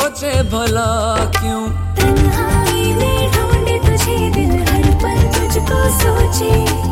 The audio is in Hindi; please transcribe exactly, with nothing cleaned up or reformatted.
सोचे भला क्यों। तन्हाई में ढूंढे तुझे दिल हर पल तुझको सोचे।